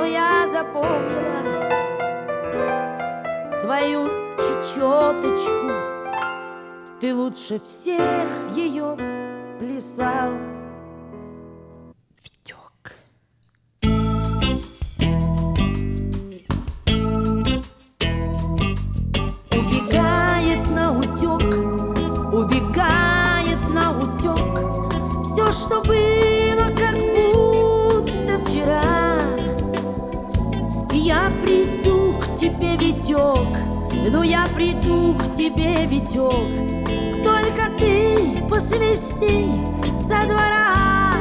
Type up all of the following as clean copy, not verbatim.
но я запомнила твою чечеточку. Ты лучше всех ее плясал, Витек. Убегает на утек все, что было, как будто вчера. Я приду к тебе, Витек, ну я приду к тебе, Витек, только ты посвисти со двора.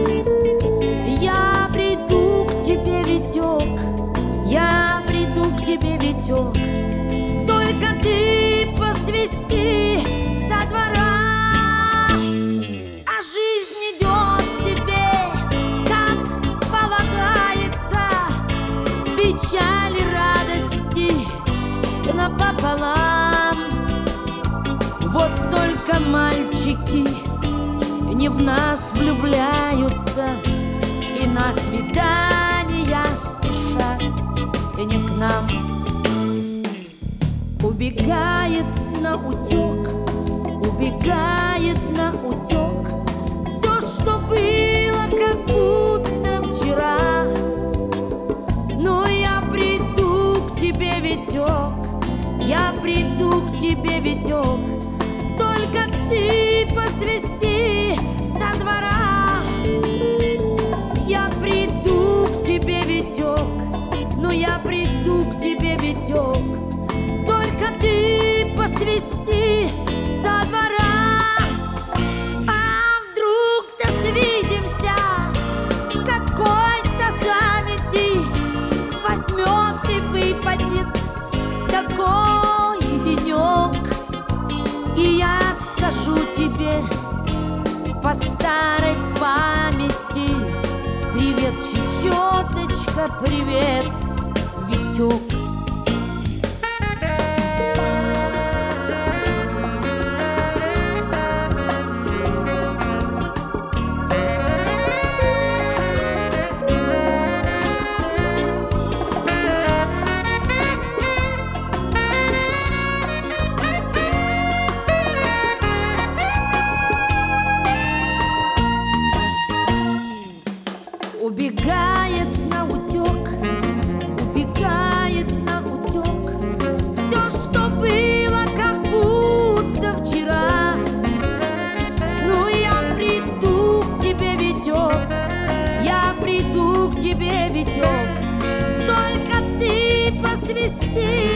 Я приду к тебе, Витек, я приду к тебе, Витек, только ты посвисти со двора. А жизнь идет себе, как полагается, печали, радости напополам. Вот только мальчики не в нас влюбляются и на свидания спешат, и не к нам. Убегает на утек все, что было, как будто вчера. Но я приду к тебе, Витек, я приду к тебе, Витек, только ты посвисти со двора. Я приду к тебе, Витек, ну я приду к тебе, Витек, только ты посвисти со двора. А вдруг-то свидимся, какой-то самети возьмет и выпадет такой денек, и я скажу тебе по старой памяти: привет, чечеточка, привет, Витек. Убегает на утек все, что было, как будто вчера. Ну я приду к тебе, Витек, я приду к тебе, Витек, только ты посвисти